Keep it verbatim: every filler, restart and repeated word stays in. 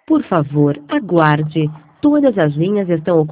Por favor, aguarde. Todas as linhas estão ocupadas.